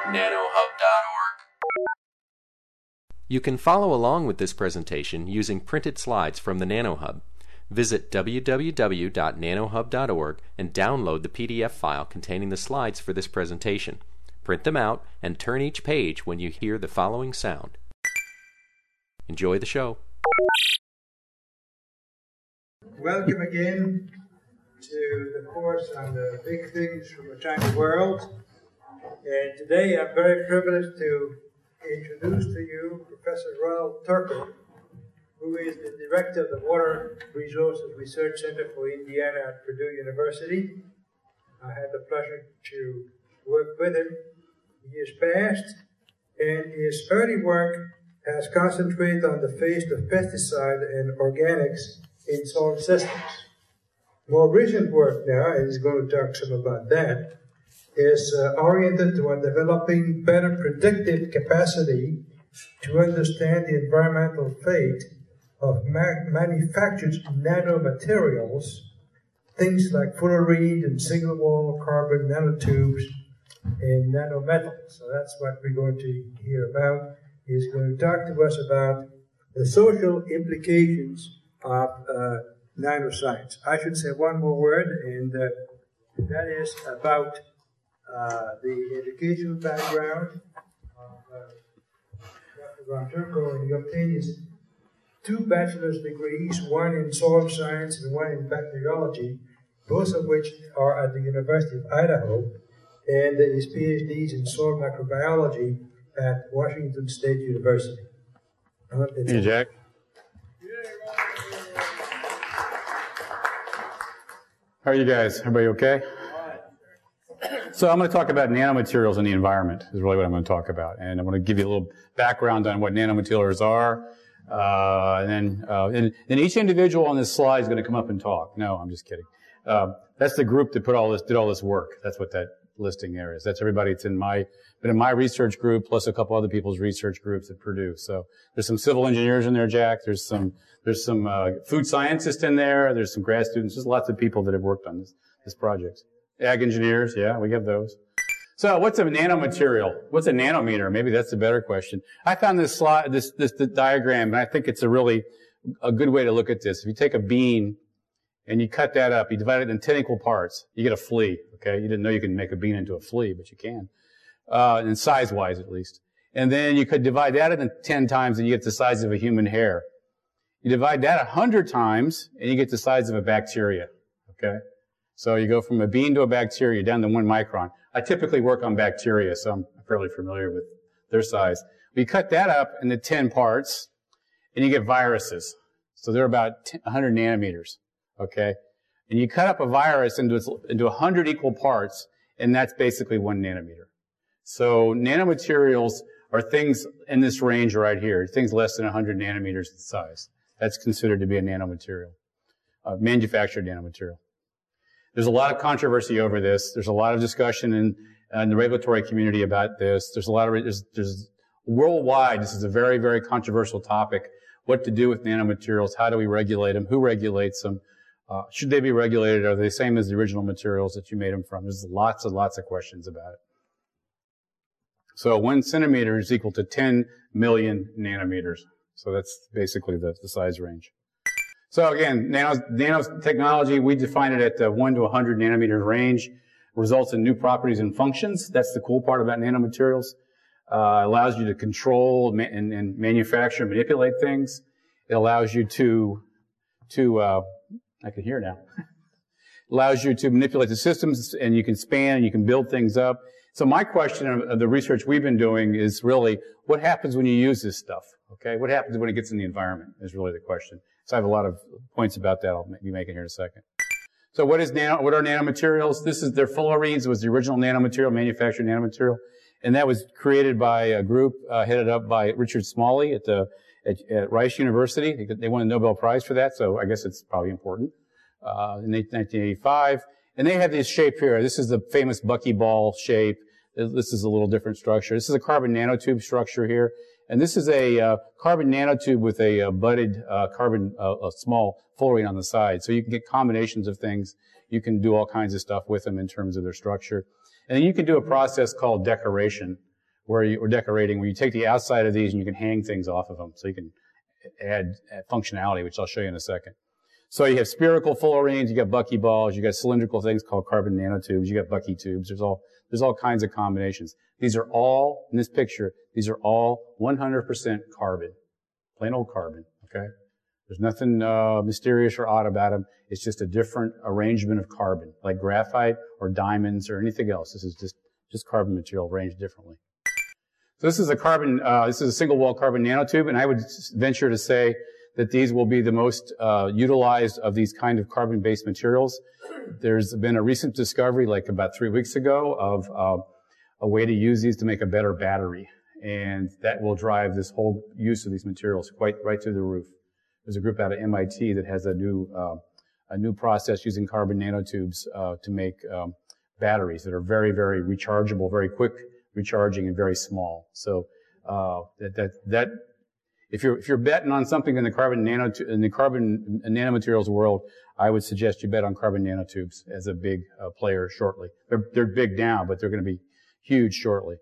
You can follow along with this presentation using printed slides from the NanoHub. Visit www.nanohub.org and download the PDF file containing the slides for this presentation. Print them out and turn each page when you hear the following sound. Enjoy the show. Welcome again to the course on the big things from the tiny world. And today I'm very privileged to introduce to you Professor Ronald Turco, who is the director of the Water Resources Research Center for Indiana at Purdue University. I had the pleasure to work with him in years past, and his early work has concentrated on the phase of pesticide and organics in soil systems. More recent work now, and he's going to talk some about that, is oriented toward developing better predictive capacity to understand the environmental fate of manufactured nanomaterials, things like fullerene and single-wall carbon nanotubes and nanometals. So that's what we're going to hear about. He's going to talk to us about the social implications of nanoscience. I should say one more word, and that is about the educational background of Dr. Ron Turco, and he obtained his 2 bachelor's degrees, one in soil science and one in bacteriology, both of which are at the University of Idaho, and his PhDs in soil microbiology at Washington State University. Hey, Jack. How are you guys? Everybody okay? So I'm going to talk about nanomaterials in the environment is really what I'm going to talk about. And I'm going to give you a little background on what nanomaterials are. And then each individual on this slide is going to come up and talk. No, I'm just kidding. That's the group that did all this work. That's what that listing there is. That's everybody that's been in my research group, plus a couple other people's research groups at Purdue. So there's some civil engineers in there, Jack. There's some food scientists in there. There's some grad students. There's lots of people that have worked on this project. Ag engineers, yeah, we have those. So what's a nanomaterial? What's a nanometer? Maybe that's a better question. I found this slide, this diagram, and I think it's a good way to look at this. If you take a bean and you cut that up, you divide it in 10 equal parts, you get a flea, okay? You didn't know you could make a bean into a flea, but you can. And size-wise, at least. And then you could divide that into 10 times and you get the size of a human hair. You divide that 100 times and you get the size of a bacteria, okay? So you go from a bean to a bacteria down to 1 micron. I typically work on bacteria, so I'm fairly familiar with their size. We cut that up into 10 parts, and you get viruses. So they're about 100 nanometers, okay? And you cut up a virus into 100 equal parts, and that's basically 1 nanometer. So nanomaterials are things in this range right here, things less than 100 nanometers in size. That's considered to be a nanomaterial, manufactured nanomaterial. There's a lot of controversy over this. There's a lot of discussion in the regulatory community about this. There's worldwide, this is a very, very controversial topic. What to do with nanomaterials? How do we regulate them? Who regulates them? Should they be regulated? Are they the same as the original materials that you made them from? There's lots and lots of questions about it. So 1 centimeter is equal to 10 million nanometers. So that's basically the size range. So again, nanotechnology, we define it at the 1 to 100 nanometer range, results in new properties and functions. That's the cool part about nanomaterials. Allows you to control and manufacture, manipulate things. It allows you to I can hear now. Allows you to manipulate the systems, and you can span and you can build things up. So my question of the research we've been doing is really, what happens when you use this stuff? Okay, what happens when it gets in the environment is really the question. So I have a lot of points about that I'll be making here in a second. So what are nanomaterials? They're fullerenes. It was the original nanomaterial, manufactured nanomaterial. And that was created by a group headed up by Richard Smalley at Rice University. They won a Nobel Prize for that, so I guess it's probably important, in 1985. And they have this shape here. This is the famous buckyball shape. This is a little different structure. This is a carbon nanotube structure here. And this is a carbon nanotube with a budded a small fullerene on the side. So you can get combinations of things. You can do all kinds of stuff with them in terms of their structure. And then you can do a process called decoration. where you, or decorating, where you take the outside of these and you can hang things off of them. So you can add functionality, which I'll show you in a second. So you have spherical fullerenes, you got buckyballs, you got cylindrical things called carbon nanotubes, you got bucky tubes. There's all kinds of combinations. These are all, in this picture, these are all 100% carbon. Plain old carbon, okay? There's nothing mysterious or odd about them. It's just a different arrangement of carbon, like graphite or diamonds or anything else. This is just carbon material arranged differently. So this is a single wall carbon nanotube, and I would venture to say that these will be the most utilized of these kind of carbon-based materials. There's been a recent discovery, like about 3 weeks ago, of a way to use these to make a better battery, and that will drive this whole use of these materials right through the roof. There's a group out of MIT that has a new process using carbon nanotubes to make batteries that are very, very rechargeable, very quick recharging, and very small. So if you're betting on something in the carbon nanomaterials world, I would suggest you bet on carbon nanotubes as a big player shortly. They're big now, but they're going to be huge shortly.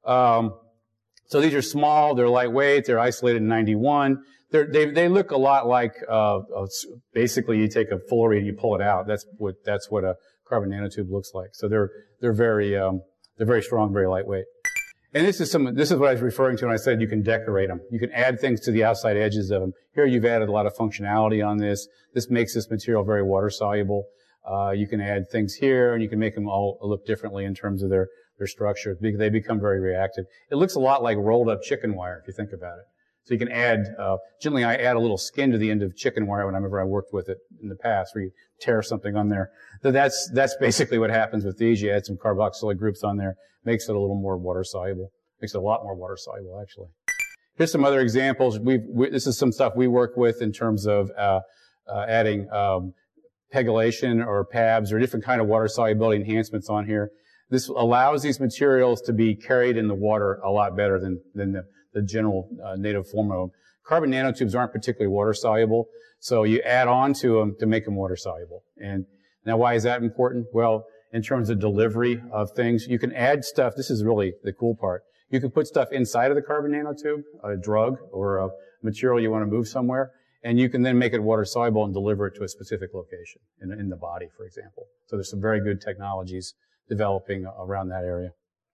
So these are small, they're lightweight, they're isolated in 91. They look a lot like basically you take a fullerene and you pull it out. That's what a carbon nanotube looks like. So they're very strong, very lightweight. And this is what I was referring to when I said you can decorate them. You can add things to the outside edges of them. Here you've added a lot of functionality on this. This makes this material very water soluble. You can add things here, and you can make them all look differently in terms of their structure. They become very reactive. It looks a lot like rolled up chicken wire if you think about it. So you can add, generally I add a little skin to the end of chicken wire whenever I worked with it in the past, where you tear something on there. So that's basically what happens with these. You add some carboxylic groups on there, makes it a little more water soluble. Makes it a lot more water soluble, actually. Here's some other examples. This is some stuff we work with in terms of adding pegylation or PABs or different kind of water solubility enhancements on here. This allows these materials to be carried in the water a lot better than the general native form of them. Carbon nanotubes aren't particularly water soluble, so you add on to them to make them water soluble. And now why is that important? Well, in terms of delivery of things, you can add stuff. This is really the cool part. You can put stuff inside of the carbon nanotube, a drug or a material you want to move somewhere, and you can then make it water soluble and deliver it to a specific location in the body, for example. So there's some very good technologies developing around that area.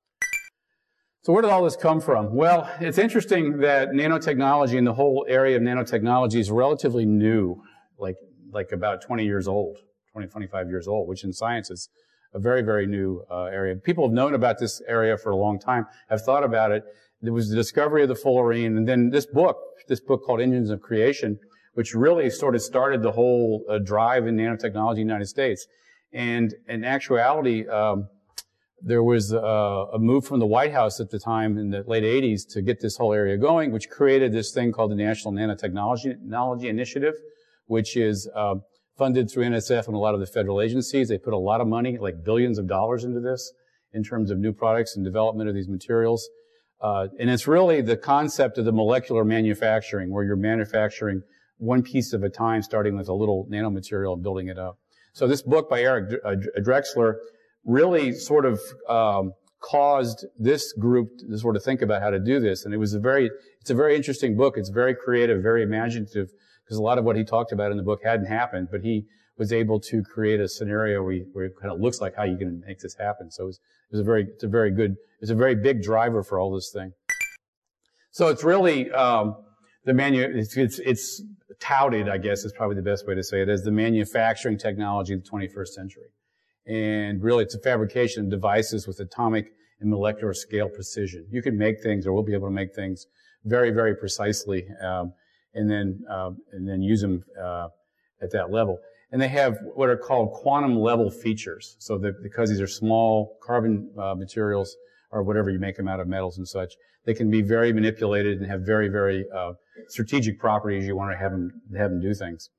So where did all this come from? Well, it's interesting that nanotechnology and the whole area of nanotechnology is relatively new, like about 20 years old, 20, 25 years old, which in science is a very, very new area. People have known about this area for a long time, have thought about it. There was the discovery of the fullerene, and then this book called Engines of Creation, which really sort of started the whole drive in nanotechnology in the United States. And in actuality, there was a move from the White House at the time in the late 80s to get this whole area going, which created this thing called the National Nanotechnology Initiative, which is funded through NSF and a lot of the federal agencies. They put a lot of money, like billions of dollars into this in terms of new products and development of these materials. And it's really the concept of the molecular manufacturing, where you're manufacturing one piece at a time, starting with a little nanomaterial and building it up. So this book by Eric Drexler really sort of caused this group to sort of think about how to do this. And it's a very interesting book. It's very creative, very imaginative, because a lot of what he talked about in the book hadn't happened, but he was able to create a scenario where it kind of looks like how you can make this happen. So it's a very big driver for all this thing. So it's really, it's touted, I guess is probably the best way to say it, as the manufacturing technology of the 21st century. And really it's a fabrication of devices with atomic and molecular scale precision. You can make things, or we'll be able to make things very, very precisely, and then use them at that level. And they have what are called quantum level features. So that because these are small carbon materials, or whatever you make them out of, metals and such, they can be very manipulated and have very, very strategic properties. You want to have them do things.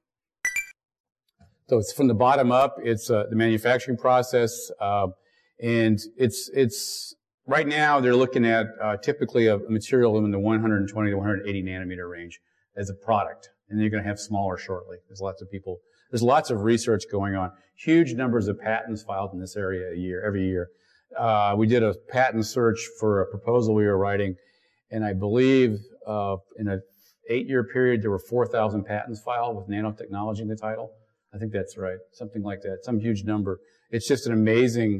So it's from the bottom up. It's the manufacturing process, and it's right now they're looking at typically a material in the 120 to 180 nanometer range as a product, and you're going to have smaller shortly. There's lots of research going on. Huge numbers of patents filed in this area every year. We did a patent search for a proposal we were writing, and I believe in an 8-year period there were 4,000 patents filed with nanotechnology in the title. I think that's right, something like that, some huge number. It's just an amazing,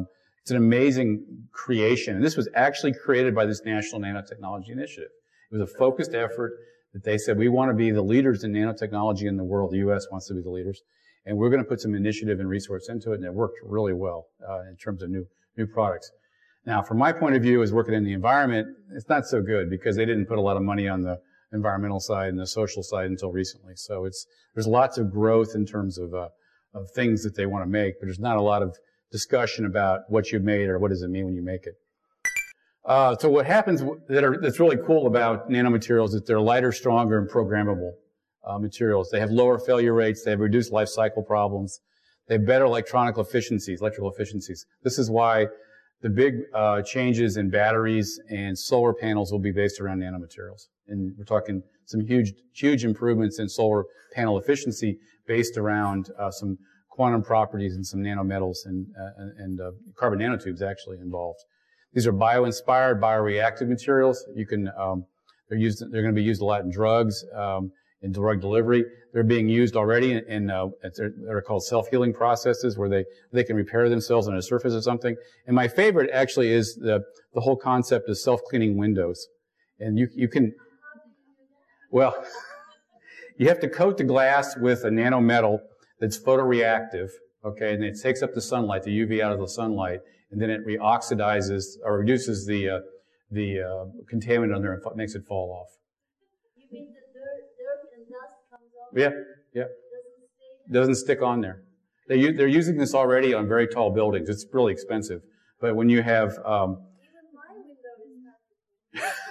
creation. And this was actually created by this National Nanotechnology Initiative. It was a focused effort that they said, we want to be the leaders in nanotechnology in the world. The U.S. wants to be the leaders. And we're going to put some initiative and resource into it, and it worked really well in terms of new products. Now, from my point of view as working in the environment, it's not so good because they didn't put a lot of money on the environmental side and the social side until recently. So there's lots of growth in terms of things that they want to make, but there's not a lot of discussion about what you've made or what does it mean when you make it. So what happens that's really cool about nanomaterials is they're lighter, stronger, and programmable materials. They have lower failure rates. They have reduced life cycle problems. They have better electrical efficiencies. This is why the big changes in batteries and solar panels will be based around nanomaterials. And we're talking some huge improvements in solar panel efficiency based around some quantum properties and some nanometals and carbon nanotubes actually involved. These are bio-inspired, bioreactive materials. You can, they're going to be used a lot in drugs, in drug delivery. They're being used already they're called self-healing processes where they can repair themselves on a surface of something. And my favorite actually is the whole concept of self-cleaning windows. And you can, well, you have to coat the glass with a nanometal that's photoreactive, okay, and it takes up the sunlight, the UV out of the sunlight, and then it reoxidizes or reduces the contaminant on there and makes it fall off. You mean the dirt and dust comes off? Yeah. Doesn't stick on there. They're using this already on very tall buildings. It's really expensive. But when you have... Even my window is not.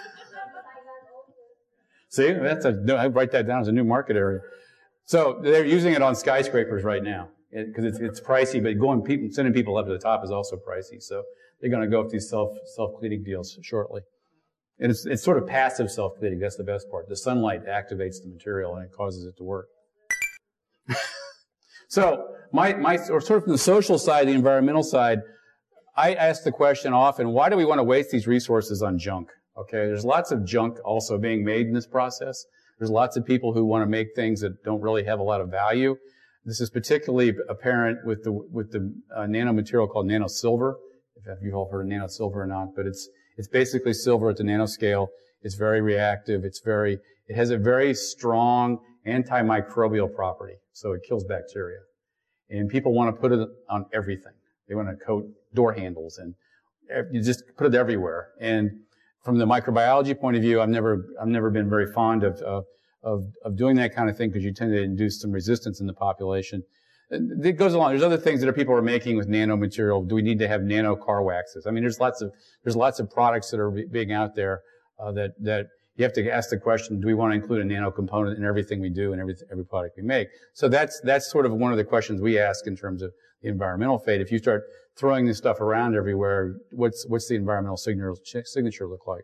See, I write that down as a new market area. So they're using it on skyscrapers right now because it's pricey, but sending people up to the top is also pricey. So they're going to go with these self-cleaning deals shortly. And it's sort of passive self-cleaning. That's the best part. The sunlight activates the material and it causes it to work. So or sort of from the social side, the environmental side, I ask the question often, why do we want to waste these resources on junk? Okay, there's lots of junk also being made in this process. There's lots of people who want to make things that don't really have a lot of value. This is particularly apparent with the nanomaterial called nanosilver. If you've all heard of nanosilver or not, but it's basically silver at the nanoscale. It's very reactive. It has a very strong antimicrobial property, so it kills bacteria. And people want to put it on everything. They want to coat door handles and you just put it everywhere. And from the microbiology point of view, I've never been very fond of doing that kind of thing because you tend to induce some resistance in the population. It goes along. There's other things that people are making with nanomaterial. Do we need to have nano car waxes? I mean, there's lots of products that are being out there that you have to ask the question: do we want to include a nano component in everything we do and every product we make? So that's sort of one of the questions we ask in terms of the environmental fate. If you start throwing this stuff around everywhere, what's the environmental signature look like?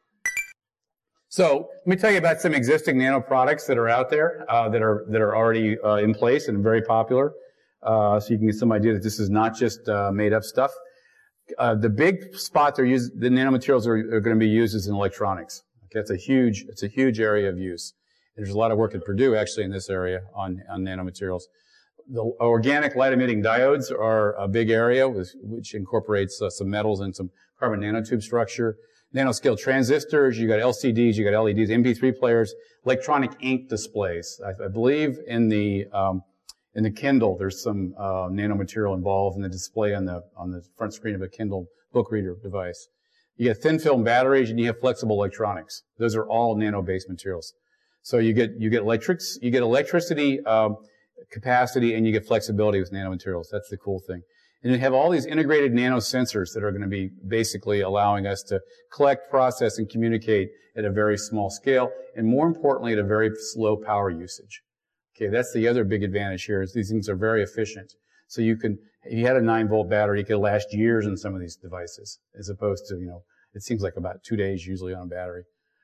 So let me tell you about some existing nano products that are out there that are already in place and very popular, so you can get some idea that this is not just made up stuff. The big spot the nanomaterials are going to be used is in electronics. Okay, it's a huge area of use. There's a lot of work at Purdue actually in this area on nanomaterials. The organic light-emitting diodes are a big area, which incorporates some metals and some carbon nanotube structure. Nanoscale transistors, you got LCDs, you got LEDs, MP3 players, electronic ink displays. I believe in the Kindle, there's some nanomaterial involved in the display on the front screen of a Kindle book reader device. You get thin film batteries and you have flexible electronics. Those are all nano-based materials. So you get electricity capacity and you get flexibility with nanomaterials. That's the cool thing. And you have all these integrated nano sensors that are going to be basically allowing us to collect, process, and communicate at a very small scale, and more importantly, at a very slow power usage. Okay, that's the other big advantage here, is these things are very efficient. So if you had a 9-volt battery, it could last years in some of these devices, as opposed to, it seems like about 2 days usually on a battery.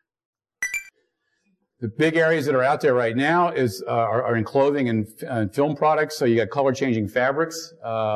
The big areas that are out there right now are in clothing and film products. So you got color-changing fabrics.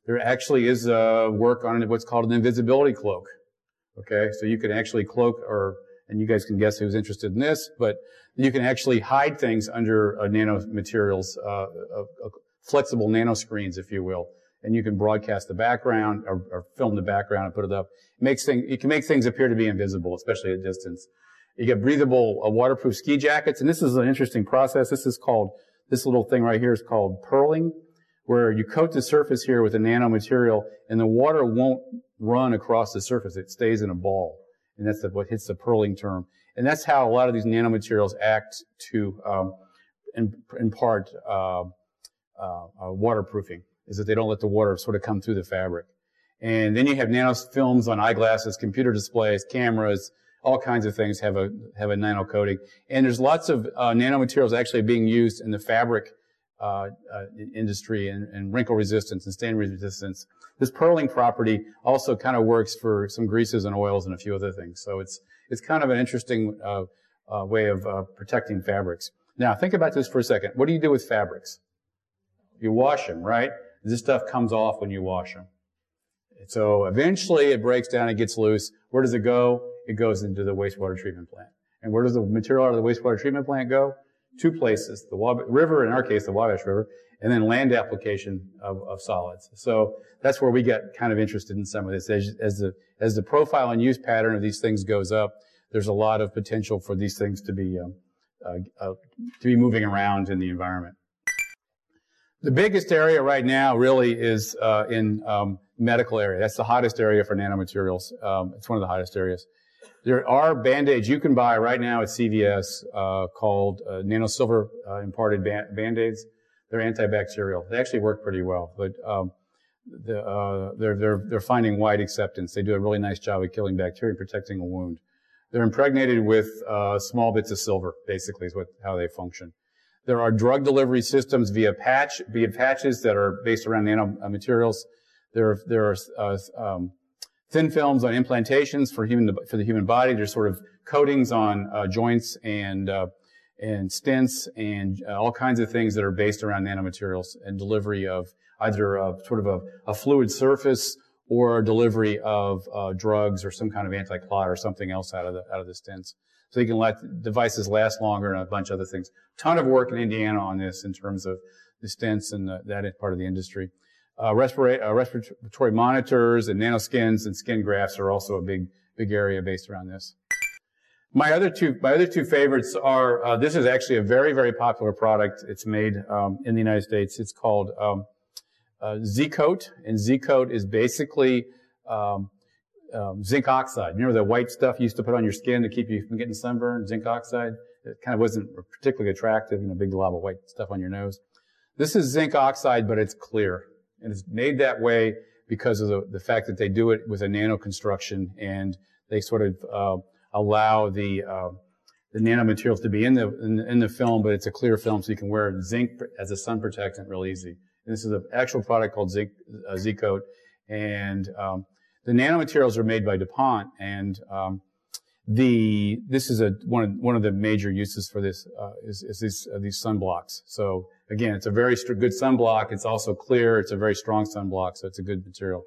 There actually is work on what's called an invisibility cloak. Okay, so you can actually cloak, and you guys can guess who's interested in this, but you can actually hide things under nanomaterials, flexible nanoscreens, if you will, and you can broadcast the background or film the background and put it up. You can make things appear to be invisible, especially at distance. You get breathable, waterproof ski jackets, and this is an interesting process. This little thing right here is called purling, where you coat the surface here with a nanomaterial, and the water won't run across the surface. It stays in a ball, and that's what hits the purling term. And that's how a lot of these nanomaterials act to impart waterproofing, is that they don't let the water sort of come through the fabric. And then you have nanofilms on eyeglasses, computer displays, cameras, all kinds of things have a nano coating. And there's lots of nanomaterials actually being used in the fabric industry and wrinkle resistance and stain resistance. This purling property also kind of works for some greases and oils and a few other things. So it's kind of an interesting way of protecting fabrics. Now think about this for a second. What do you do with fabrics? You wash them, right? This stuff comes off when you wash them. So eventually it breaks down, it gets loose. Where does it go? It goes into the wastewater treatment plant. And where does the material out of the wastewater treatment plant go? Two places, the river, in our case, the Wabash River, and then land application of solids. So that's where we get kind of interested in some of this. As the profile and use pattern of these things goes up, there's a lot of potential for these things to be moving around in the environment. The biggest area right now really is in medical area. That's the hottest area for nanomaterials. It's one of the hottest areas. There are Band-Aids you can buy right now at CVS called nanosilver imparted Band-Aids. They're antibacterial. They actually work pretty well, but they're finding wide acceptance. They do a really nice job of killing bacteria and protecting a wound. They're impregnated with small bits of silver, basically, is how they function. There are drug delivery systems via patches that are based around nanomaterials. There are thin films on implantations for the human body. There's sort of coatings on joints and stents and all kinds of things that are based around nanomaterials and delivery of either sort of a fluid surface or delivery of drugs or some kind of anti-clot or something else out of the stents. So you can let devices last longer and a bunch of other things. Ton of work in Indiana on this in terms of the stents and that part of the industry. Respiratory monitors and nanoskins and skin grafts are also a big area based around this. My other two favorites are, this is actually a very, very popular product. It's made in the United States. It's called Z-Coat, and Z-Coat is basically zinc oxide. Remember the white stuff you used to put on your skin to keep you from getting sunburned? Zinc oxide? It kind of wasn't particularly attractive, big glob of white stuff on your nose. This is zinc oxide, but it's clear. And it's made that way because of the fact that they do it with a nano construction, and they sort of allow the nanomaterials to be in the film, but it's a clear film, so you can wear zinc as a sun protectant real easy. And this is an actual product called Z-Coat, and the nanomaterials are made by DuPont, and this is one of the major uses for this is these sunblocks. So again, it's a very good sunblock. It's also clear. It's a very strong sunblock, so it's a good material.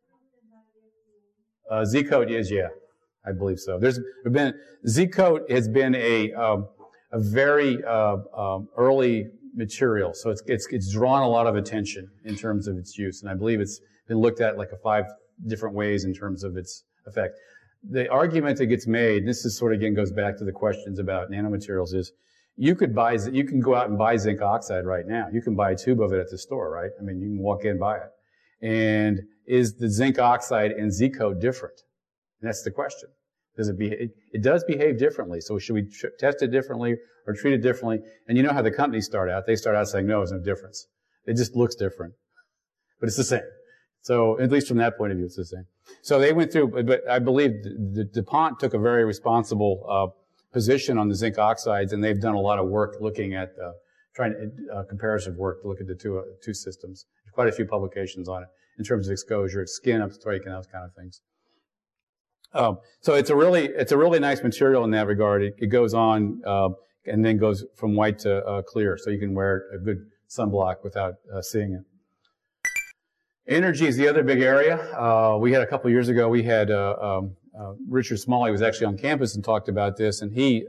Z-Coat is, yeah, I believe so. Z-Coat has been a very early material, so it's drawn a lot of attention in terms of its use, and I believe it's been looked at like 5 different ways in terms of its effect. The argument that gets made, this is sort of again goes back to the questions about nanomaterials, is you can go out and buy zinc oxide right now. You can buy a tube of it at the store, right? I mean, you can walk in and buy it. And is the zinc oxide and Z-Coat different? And that's the question. It does behave differently. So should we test it differently or treat it differently? And you know how the companies start out. They start out saying, no, there's no difference. It just looks different. But it's the same. So at least from that point of view, it's the same. So they went through, but I believe DuPont took a very responsible position on the zinc oxides, and they've done a lot of work looking at comparative work to look at the two systems. There's quite a few publications on it in terms of exposure, skin upstrike, and those kind of things. So it's a really nice material in that regard. It goes on and then goes from white to clear, so you can wear a good sunblock without seeing it. Energy is the other big area. We had a couple of years ago, we had Richard Smalley was actually on campus and talked about this, and he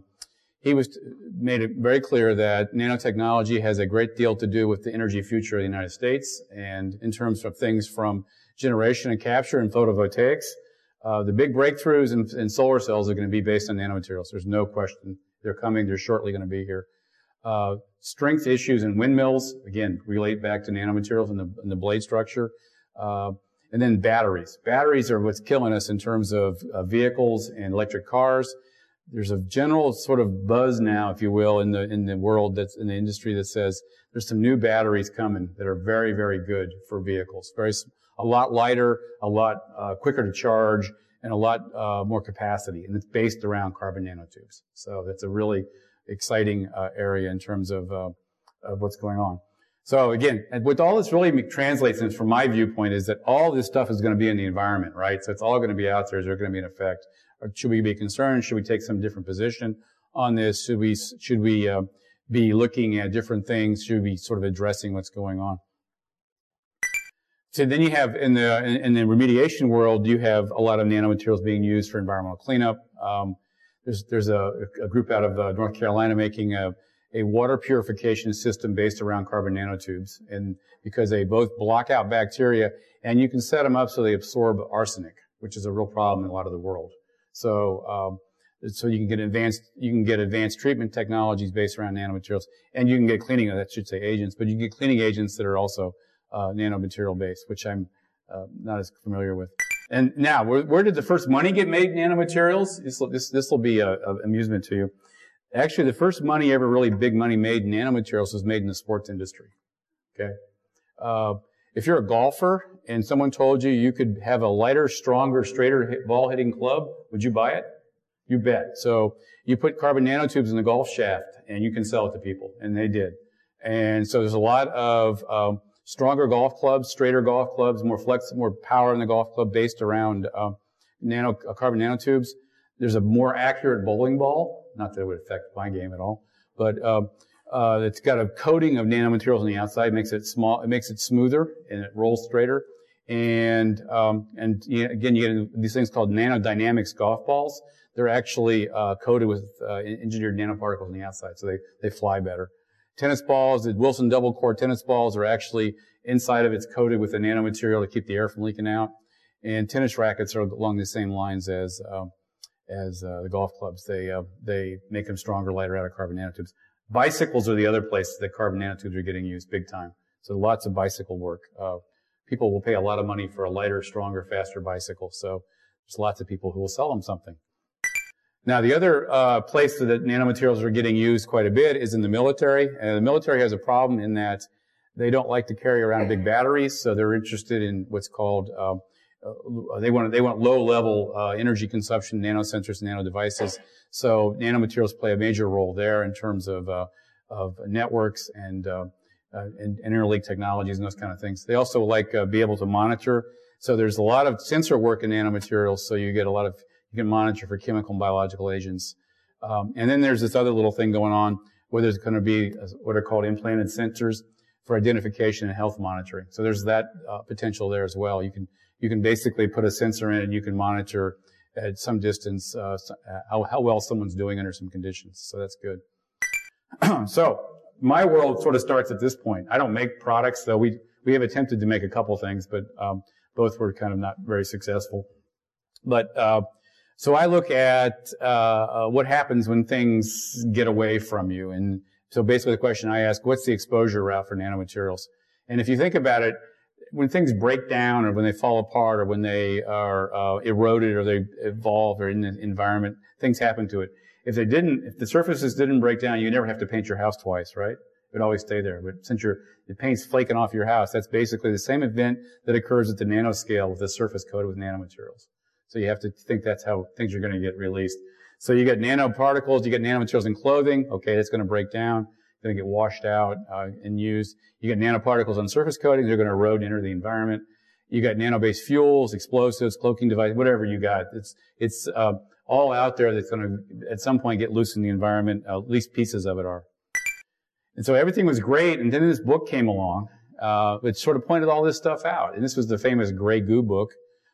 made it very clear that nanotechnology has a great deal to do with the energy future of the United States, and in terms of things from generation and capture and photovoltaics. The big breakthroughs in solar cells are going to be based on nanomaterials. There's no question. They're coming. They're shortly going to be here. Strength issues in windmills, again, relate back to nanomaterials in the blade structure. And then batteries. Batteries are what's killing us in terms of vehicles and electric cars. There's a general sort of buzz now, if you will, in the world, that's in the industry, that says there's some new batteries coming that are very, very good for vehicles. A lot lighter, a lot quicker to charge, and a lot more capacity. And it's based around carbon nanotubes. So that's a really exciting area in terms of what's going on. So again, and what all this really translates in, from my viewpoint, is that all this stuff is going to be in the environment, right? So it's all going to be out there. Is there going to be an effect? Or should we be concerned? Should we take some different position on this? Should we be looking at different things? Should we be sort of addressing what's going on? So then you have in the remediation world, you have a lot of nanomaterials being used for environmental cleanup. There's a group out of North Carolina making a water purification system based around carbon nanotubes, and because they both block out bacteria, and you can set them up so they absorb arsenic, which is a real problem in a lot of the world. So you can get advanced treatment technologies based around nanomaterials, and you can get cleaning, that should say agents, but you can get cleaning agents that are also nanomaterial based, which I'm not as familiar with. And now, where did the first money get made in nanomaterials? This will be a amusement to you. Actually, the first money ever, really big money made in nanomaterials, was made in the sports industry. Okay, if you're a golfer and someone told you could have a lighter, stronger, straighter ball hitting club, would you buy it? You bet. So you put carbon nanotubes in the golf shaft and you can sell it to people, and they did. And so there's a lot of stronger golf clubs, straighter golf clubs, more flexible, more power in the golf club based around carbon nanotubes. There's a more accurate bowling ball. Not that it would affect my game at all, but it's got a coating of nanomaterials on the outside. It makes it small. It makes it smoother and it rolls straighter. And again, you get these things called nanodynamics golf balls. They're actually coated with engineered nanoparticles on the outside, so they fly better. Tennis balls, the Wilson double core tennis balls, are actually inside of it's coated with a nanomaterial to keep the air from leaking out. And tennis rackets are along the same lines as the golf clubs. They make them stronger, lighter out of carbon nanotubes. Bicycles are the other place that carbon nanotubes are getting used big time. So lots of bicycle work. People will pay a lot of money for a lighter, stronger, faster bicycle. So there's lots of people who will sell them something. Now, the other place that nanomaterials are getting used quite a bit is in the military. And the military has a problem in that they don't like to carry around big batteries, so they're interested in what's called they want low-level energy consumption, nanosensors, and nanodevices. So nanomaterials play a major role there in terms of networks and interlink technologies and those kind of things. They also like be able to monitor. So there's a lot of sensor work in nanomaterials. So you can monitor for chemical and biological agents. And then there's this other little thing going on where there's going to be what are called implanted sensors for identification and health monitoring. So there's that potential there as well. You can basically put a sensor in and you can monitor at some distance how well someone's doing under some conditions. So that's good. So my world sort of starts at this point. I don't make products, though we have attempted to make a couple things, but both were kind of not very successful. But so I look at what happens when things get away from you. And so basically the question I ask, what's the exposure route for nanomaterials? And if you think about it, when things break down or when they fall apart or when they are eroded or they evolve or in the environment, things happen to it. If the surfaces didn't break down, you never have to paint your house twice, right? It would always stay there. But since the paint's flaking off your house, that's basically the same event that occurs at the nanoscale with the surface coated with nanomaterials. So you have to think that's how things are going to get released. So you get nanoparticles, you get nanomaterials in clothing. Okay, that's going to break down, going to get washed out and used. You get nanoparticles on surface coatings, they're going to erode and enter the environment. You got nano-based fuels, explosives, cloaking devices, whatever you got. It's all out there that's going to at some point get loose in the environment. At least pieces of it are. And so everything was great, and then this book came along. It sort of pointed all this stuff out. And this was the famous Grey Goo book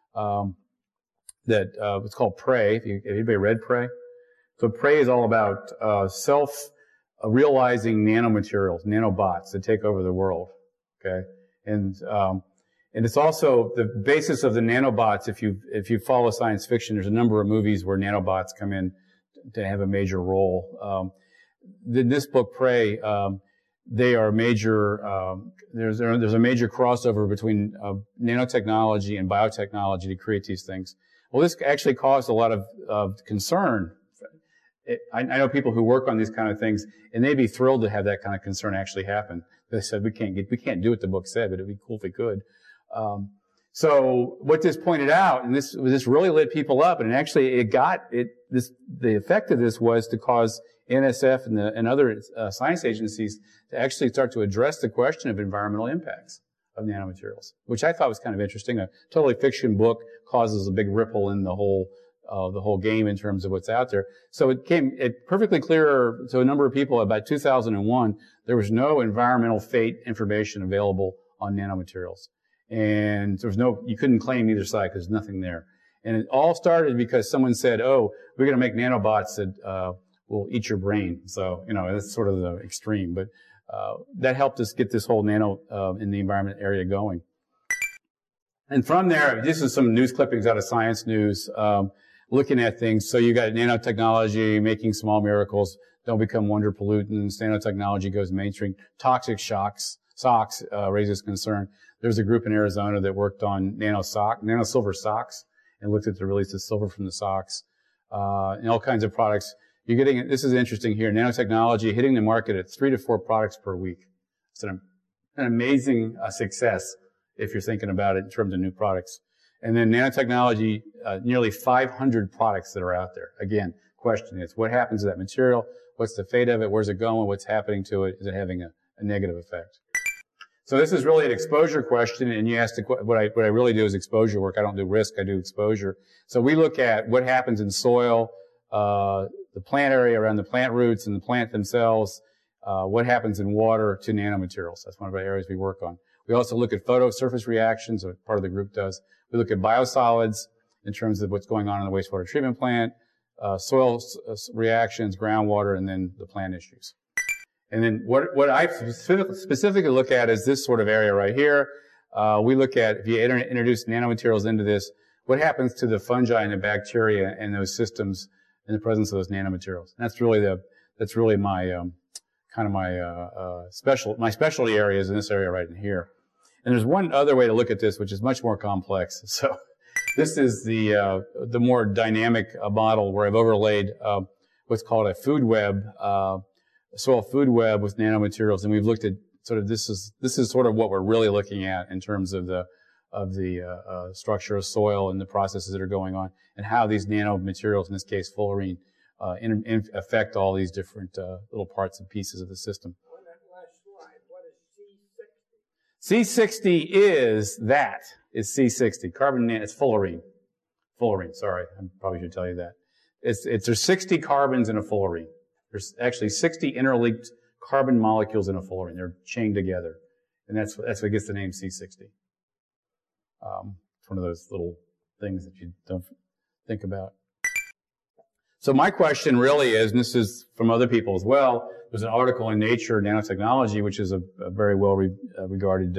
that was called Prey. Have anybody read Prey? So Prey is all about self-realizing nanomaterials, nanobots that take over the world. Okay, and it's also the basis of the nanobots. If you follow science fiction, there's a number of movies where nanobots come in to have a major role. In this book, Prey, they are major. There's a major crossover between nanotechnology and biotechnology to create these things. Well, this actually caused a lot of concern. I know people who work on these kind of things, and they'd be thrilled to have that kind of concern actually happen. They said we can't do what the book said, but it'd be cool if we could. So what this pointed out, and this really lit people up, and actually the effect of this was to cause NSF and other science agencies to actually start to address the question of environmental impacts of nanomaterials, which I thought was kind of interesting. A totally fiction book causes a big ripple in the whole game in terms of what's out there. So it perfectly clear to a number of people about 2001, there was no environmental fate information available on nanomaterials. And you couldn't claim either side because there's nothing there. And it all started because someone said, oh, we're going to make nanobots that will eat your brain. So, that's sort of the extreme. But that helped us get this whole nano in the environment area going. And from there, this is some news clippings out of Science News, looking at things. So you got nanotechnology making small miracles, don't become wonder pollutants. Nanotechnology goes mainstream. Toxic SOx raises concern. There's a group in Arizona that worked on nano-silver socks and looked at the release of silver from the socks, and all kinds of products. This is interesting here, nanotechnology hitting the market at 3 to 4 products per week. It's an amazing success if you're thinking about it in terms of new products. And then nanotechnology, nearly 500 products that are out there. Again, question is, what happens to that material? What's the fate of it? Where's it going? What's happening to it? Is it having a negative effect? So this is really an exposure question, and you asked what I really do is exposure work. I don't do risk, I do exposure. So we look at what happens in soil, the plant area around the plant roots and the plant themselves, what happens in water to nanomaterials. That's one of our areas we work on. We also look at photosurface reactions, or part of the group does. We look at biosolids in terms of what's going on in the wastewater treatment plant, soil reactions, groundwater, and then the plant issues. And then what I specifically look at is this sort of area right here. We look at, if you introduce nanomaterials into this, what happens to the fungi and the bacteria and those systems in the presence of those nanomaterials. And that's really my my specialty areas in this area right in here. And there's one other way to look at this, which is much more complex. So this is the more dynamic model where I've overlaid what's called a food web, soil food web with nanomaterials, and we've looked at this is sort of what we're really looking at in terms of the structure of soil and the processes that are going on, and how these nanomaterials, in this case fullerene, affect all these different little parts and pieces of the system. On that last slide, what is C60? C60 is C60. It's fullerene. Fullerene, sorry. I probably should tell you that. There's 60 carbons in a fullerene. There's actually 60 interlinked carbon molecules in a fullerene. They're chained together. And that's what gets the name C60. It's one of those little things that you don't think about. So my question really is, and this is from other people as well, there's an article in Nature Nanotechnology, which is a very well regarded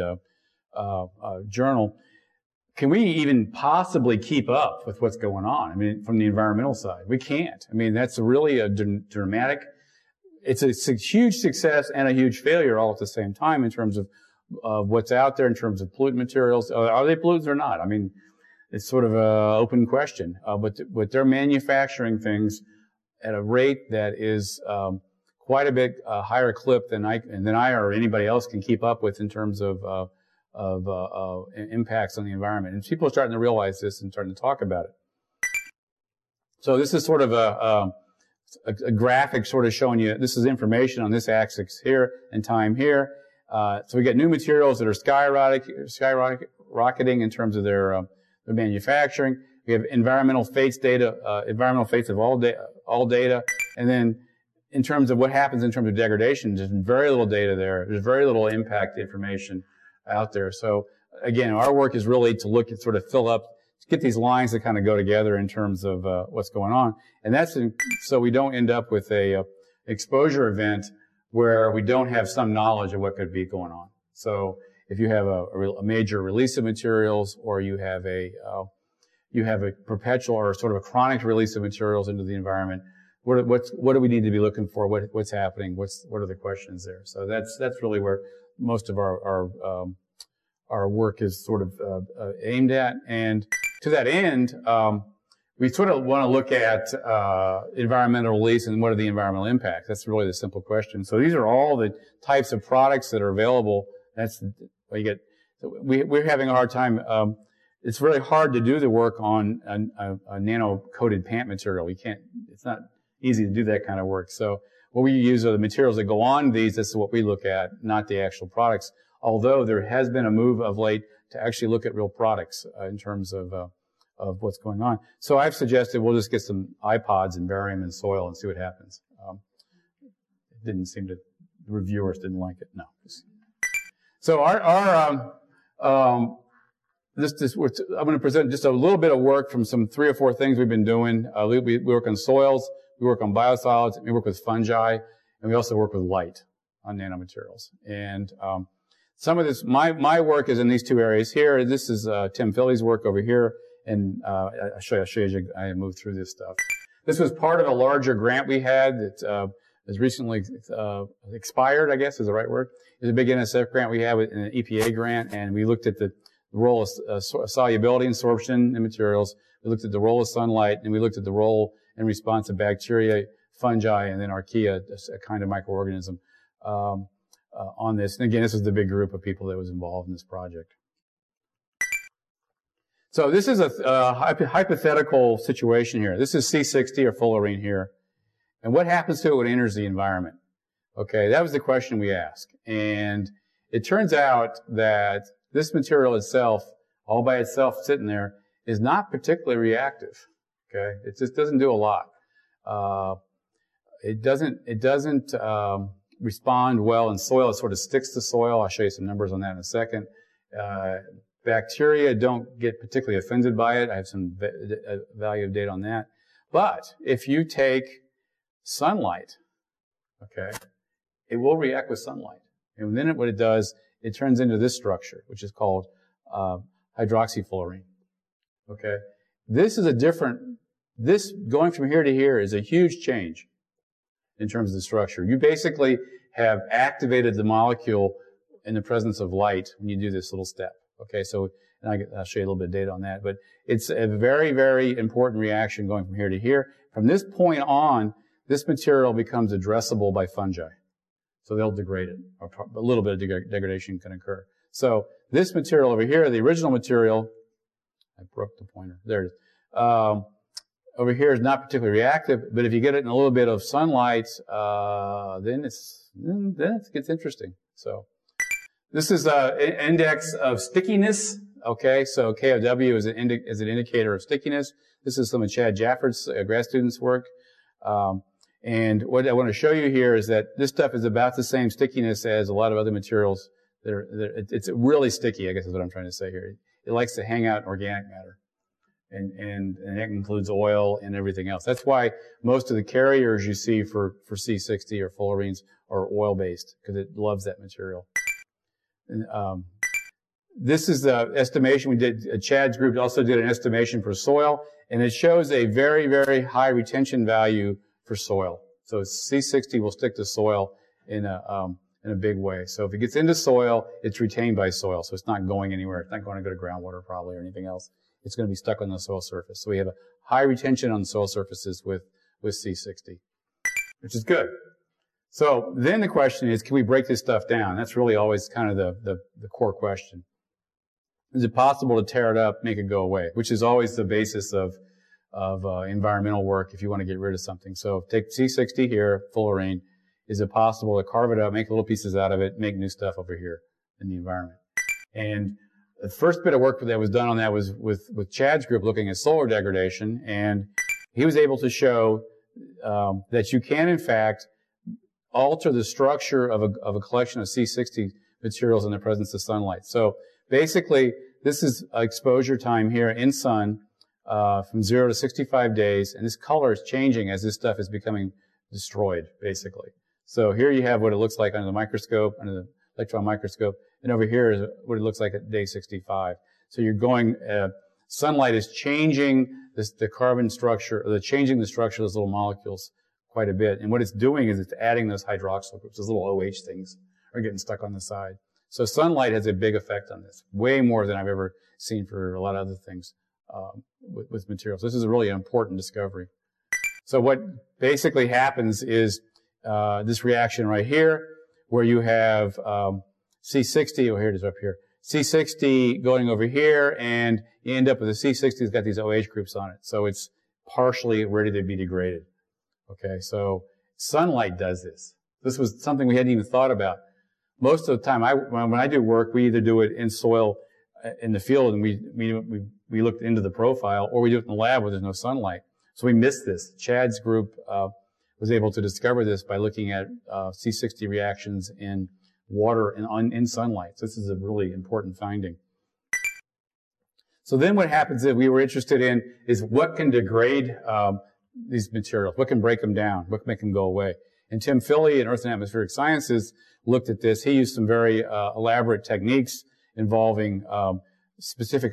journal. Can we even possibly keep up with what's going on? I mean, from the environmental side, we can't. I mean, that's really a dramatic, it's a huge success and a huge failure all at the same time in terms of what's out there in terms of pollutant materials. Are they pollutants or not? I mean, it's sort of an open question. But they're manufacturing things at a rate that is quite a bit higher clip than I or anybody else can keep up with in terms of impacts on the environment. And people are starting to realize this and starting to talk about it. So this is sort of a graphic sort of showing you, this is information on this axis here and time here. So we get new materials that are skyrocketing in terms of their manufacturing. We have environmental fates data, environmental fates of all data. And then in terms of what happens in terms of degradation, there's very little data there. There's very little impact information. out there. So again, our work is really to look at sort of fill up, get these lines that kind of go together in terms of what's going on. And that's so we don't end up with a exposure event where we don't have some knowledge of what could be going on. So if you have a major release of materials, or you have a perpetual or sort of a chronic release of materials into the environment, what do we need to be looking for? What's happening? What are the questions there? So that's really where most of our work is sort of aimed at. And to that end, we sort of want to look at environmental release and what are the environmental impacts. That's really the simple question. So these are all the types of products that are available. That's what you get. We're having a hard time. It's really hard to do the work on a nano-coated pant material. It's not easy to do that kind of work. So what we use are the materials that go on these. This is what we look at, not the actual products. Although there has been a move of late to actually look at real products in terms of what's going on. So I've suggested we'll just get some iPods and bury them in soil and see what happens. It didn't seem to, the reviewers didn't like it. No. So I'm going to present just a little bit of work from some 3 or 4 things we've been doing. We work on soils, we work on biosolids, we work with fungi, and we also work with light on nanomaterials. And some of this, my work is in these 2 areas here. This is Tim Philly's work over here, and I'll show you as I move through this stuff. This was part of a larger grant we had that has recently expired, I guess is the right word. It was a big NSF grant we had, an EPA grant, and we looked at the role of solubility and absorption in materials. We looked at the role of sunlight, and we looked at the role and response of bacteria, fungi, and then archaea, a kind of microorganism, on this. And again, this was the big group of people that was involved in this project. So this is a hypothetical situation here. This is C60 or fullerene here. And what happens to it when it enters the environment? Okay, that was the question we asked. And it turns out that this material itself, all by itself sitting there, is not particularly reactive. Okay, it just doesn't do a lot. It doesn't respond well in soil. It sort of sticks to soil. I'll show you some numbers on that in a second. Bacteria don't get particularly offended by it. I have some value of data on that. But if you take sunlight, okay, it will react with sunlight. And then what it does, it turns into this structure, which is called hydroxyfullerene. Okay? This going from here to here is a huge change in terms of the structure. You basically have activated the molecule in the presence of light when you do this little step. Okay, so and I'll show you a little bit of data on that. But it's a very, very important reaction going from here to here. From this point on, this material becomes addressable by fungi. So they'll degrade it. Or a little bit of degradation can occur. So this material over here, the original material, I broke the pointer. There it is. Over here is not particularly reactive, but if you get it in a little bit of sunlight, then it gets interesting. So this is an index of stickiness. Okay, so KOW is an indicator of stickiness. This is some of Chad Jafford's grad students' work. And what I want to show you here is that this stuff is about the same stickiness as a lot of other materials. It's really sticky, I guess is what I'm trying to say here. It likes to hang out in organic matter. And that includes oil and everything else. That's why most of the carriers you see for C60 or fullerenes are oil-based, because it loves that material. And, this is the estimation we did. Chad's group also did an estimation for soil, and it shows a very, very high retention value for soil. So C60 will stick to soil in a big way. So if it gets into soil, it's retained by soil. So it's not going anywhere. It's not going to go to groundwater probably or anything else. It's going to be stuck on the soil surface. So we have a high retention on soil surfaces with C60, which is good. So then the question is, can we break this stuff down? That's really always kind of the core question. Is it possible to tear it up, make it go away? Which is always the basis of environmental work if you want to get rid of something. So take C60 here, fullerene. Is it possible to carve it up, make little pieces out of it, make new stuff over here in the environment? And the first bit of work that was done on that was with Chad's group looking at solar degradation, and he was able to show that you can, in fact, alter the structure of a collection of C60 materials in the presence of sunlight. So basically, this is exposure time here in sun from 0 to 65 days, and this color is changing as this stuff is becoming destroyed, basically. So here you have what it looks like under the microscope, under the electron microscope, and over here is what it looks like at day 65. So you're going, sunlight is changing the carbon structure, or changing the structure of those little molecules quite a bit. And what it's doing is it's adding those hydroxyl groups, those little OH things are getting stuck on the side. So sunlight has a big effect on this, way more than I've ever seen for a lot of other things with materials. This is really an important discovery. So what basically happens is this reaction right here, where you have C60, here it is up here, C60 going over here, and you end up with a C60 that's got these OH groups on it. So it's partially ready to be degraded. Okay, so sunlight does this. This was something we hadn't even thought about. Most of the time, when I do work, we either do it in soil in the field, and we looked into the profile, or we do it in the lab where there's no sunlight. So we missed this. Chad's group was able to discover this by looking at C60 reactions in water and in sunlight. So this is a really important finding. So then what happens that we were interested in is what can degrade these materials, what can break them down, what can make them go away. And Tim Philly in Earth and Atmospheric Sciences looked at this. He used some very elaborate techniques involving specific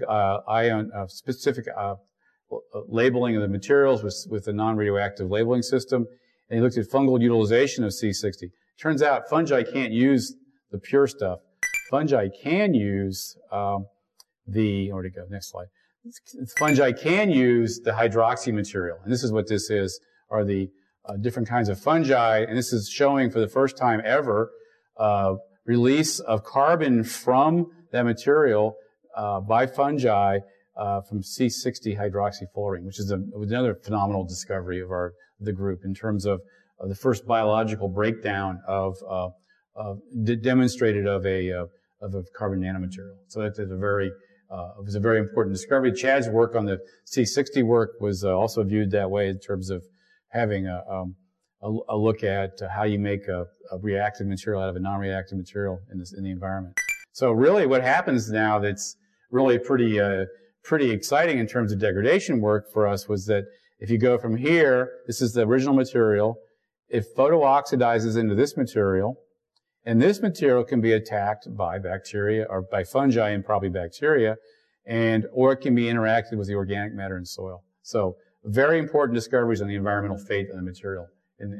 labeling of the materials with a non-radioactive labeling system. And he looked at fungal utilization of C60. Turns out fungi can't use the pure stuff. Fungi can use where'd it go? Next slide. Fungi can use the hydroxy material. And this is what this is, are the different kinds of fungi. And this is showing for the first time ever release of carbon from that material by fungi from C60 hydroxyfluorine, which is another phenomenal discovery of the group in terms of the first biological breakdown demonstrated of a carbon nanomaterial. So that's it was a very important discovery. Chad's work on the C60 work was also viewed that way in terms of having a look at how you make a reactive material out of a non-reactive material in the environment. So really what happens now that's really pretty exciting in terms of degradation work for us was that if you go from here, this is the original material, it photooxidizes into this material, and this material can be attacked by bacteria or by fungi and probably bacteria, or it can be interacted with the organic matter in soil. So very important discoveries on the environmental fate of the material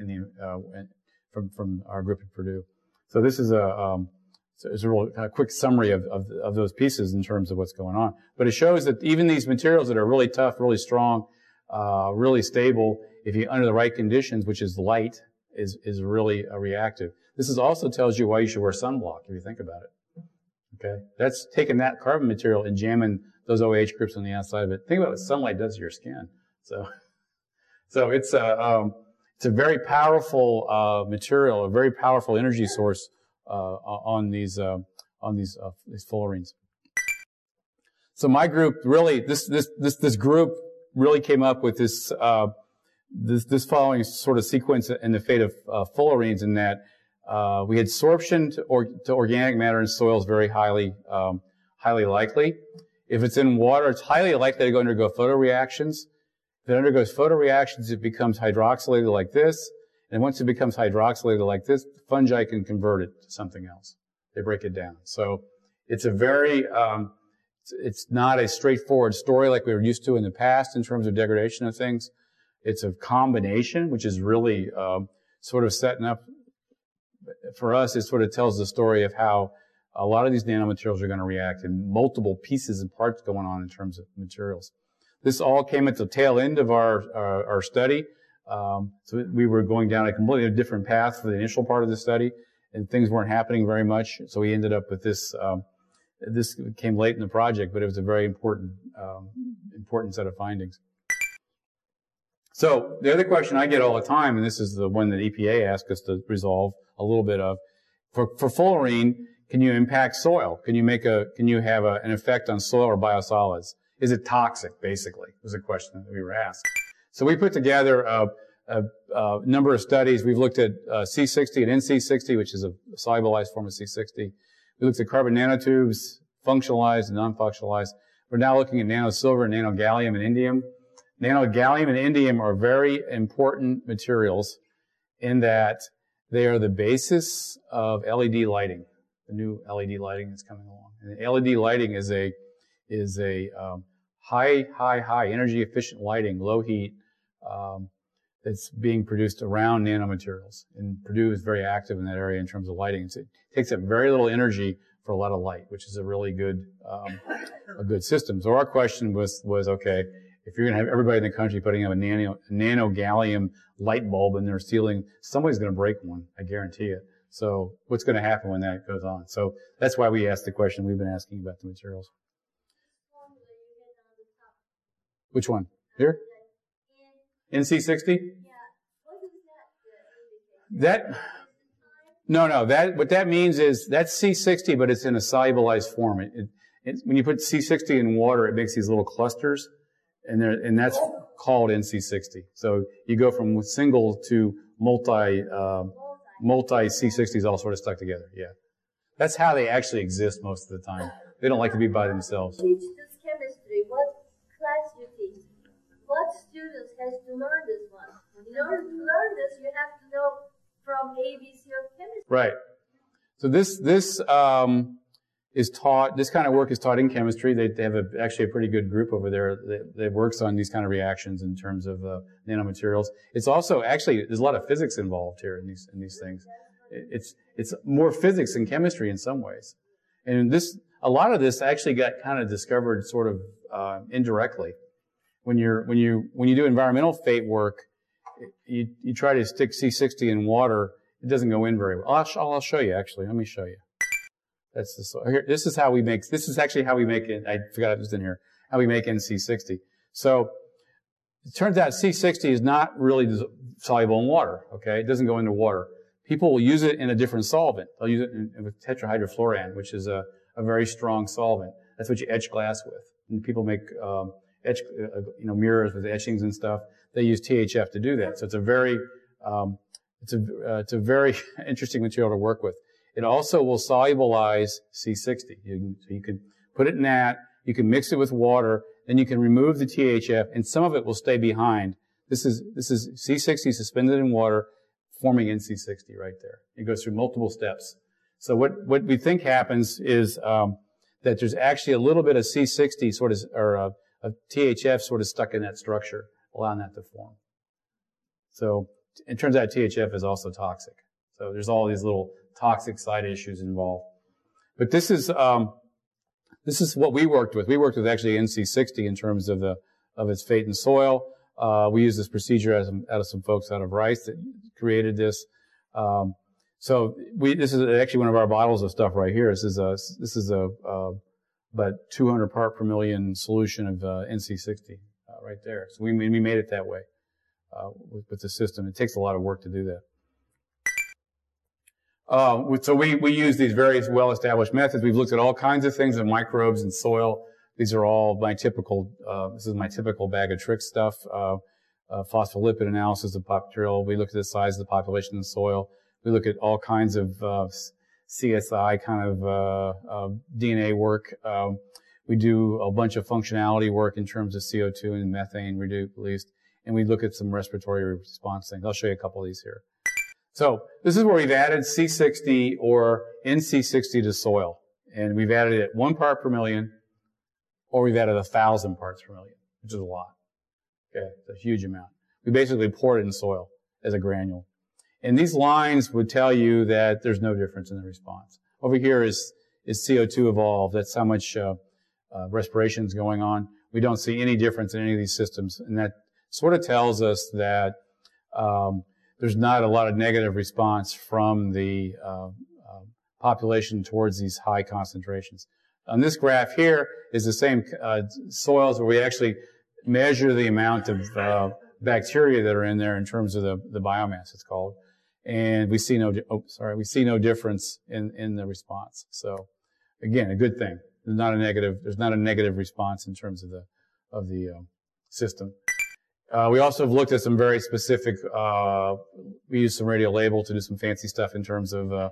from our group at Purdue. So this is it's a real quick summary of those pieces in terms of what's going on. But it shows that even these materials that are really tough, really strong, really stable, if you under the right conditions, which is light, is really reactive. This also tells you why you should wear sunblock if you think about it. Okay, that's taking that carbon material and jamming those OH groups on the outside of it. Think about what sunlight does to your skin. So it's a very powerful material, a very powerful energy source on these fullerenes. So my group really, this group really came up with this following sort of sequence in the fate of fullerenes, in that we had sorption to organic matter in soils very highly likely. If it's in water, it's highly likely to undergo photoreactions. If it undergoes photoreactions, it becomes hydroxylated like this. And once it becomes hydroxylated like this, fungi can convert it to something else. They break it down. So it's a very, it's not a straightforward story like we were used to in the past in terms of degradation of things. It's a combination, which is really sort of setting up, for us, it sort of tells the story of how a lot of these nanomaterials are going to react, and multiple pieces and parts going on in terms of materials. This all came at the tail end of our study. So we were going down a completely different path for the initial part of the study, and things weren't happening very much. So we ended up with this. This came late in the project, but it was a very important set of findings. So the other question I get all the time, and this is the one that EPA asked us to resolve a little bit of, for fullerene, can you impact soil? Can you have an effect on soil or biosolids? Is it toxic, basically, was a question that we were asked. So we put together a number of studies. We've looked at C60 and NC60, which is a solubilized form of C60. We looked at carbon nanotubes, functionalized and non-functionalized. We're now looking at nanosilver, nanogallium, and indium. Nanogallium and indium are very important materials in that they are the basis of LED lighting, the new LED lighting that's coming along. And LED lighting is a high energy efficient lighting, low heat, that's being produced around nanomaterials. And Purdue is very active in that area in terms of lighting. It takes up very little energy for a lot of light, which is a really good, a good system. So our question was okay, if you're going to have everybody in the country putting up a nanogallium light bulb in their ceiling, somebody's going to break one, I guarantee it. So what's going to happen when that goes on? So that's why we asked the question we've been asking about the materials. Which one? Here? NC60? What that means is that's C60, but it's in a solubilized form. When you put C60 in water, it makes these little clusters, and that's called NC60. So you go from single to multi C60s all sort of stuck together. Yeah. That's how they actually exist most of the time. They don't like to be by themselves. Teach this chemistry. What class you teach? What students has to learn this one? In order to learn this, you have to know from ABC of chemistry. Right. So this is taught. This kind of work is taught in chemistry. They have actually a pretty good group over there that works on these kind of reactions in terms of nanomaterials. It's also actually there's a lot of physics involved here in these things. It's more physics than chemistry in some ways, and a lot of this actually got kind of discovered sort of indirectly. When you do environmental fate work, you try to stick C60 in water. It doesn't go in very well. I'll show you actually. Let me show you. This is how we make. This is actually how we make it. I forgot it was in here. How we make NC60. So it turns out C60 is not really soluble in water. Okay, it doesn't go into water. People will use it in a different solvent. They'll use it with tetrahydrofluoran, which is a very strong solvent. That's what you etch glass with. And people make mirrors with etchings and stuff. They use THF to do that. So it's a very interesting material to work with. It also will solubilize C60. You can put it in that. You can mix it with water. Then you can remove the THF, and some of it will stay behind. This is C60 suspended in water, forming NC60 right there. It goes through multiple steps. So what we think happens is that there's actually a little bit of C60 sort of, or a THF sort of stuck in that structure, allowing that to form. So it turns out THF is also toxic. So there's all these little toxic side issues involved. But this is what we worked with. We worked with actually NC60 in terms of its fate in soil. We used this procedure out of some folks out of Rice that created this. This is actually one of our bottles of stuff right here. This is about 200 part per million solution of NC60 right there. So we made it that way with the system. It takes a lot of work to do that. So we use these very well-established methods. We've looked at all kinds of things of microbes and soil. These are all my typical, this is my typical bag of tricks stuff. Phospholipid analysis of material. We look at the size of the population in the soil. We look at all kinds of CSI kind of DNA work. We do a bunch of functionality work in terms of CO2 and methane released. And we look at some respiratory response things. I'll show you a couple of these here. So this is where we've added C60 or NC60 to soil. And we've added it 1 part per million, or we've added 1,000 parts per million, which is a lot. Okay, it's a huge amount. We basically pour it in soil as a granule. And these lines would tell you that there's no difference in the response. Over here is CO2 evolved. That's how much respiration is going on. We don't see any difference in any of these systems. And that sort of tells us that there's not a lot of negative response from the population towards these high concentrations. On this graph here is the same soils where we actually measure the amount of bacteria that are in there in terms of the biomass, it's called. And we see no difference in the response. So again, a good thing. There's not a negative response in terms of the system. We also have looked at some very specific, we used some radiolabel to do some fancy stuff in terms of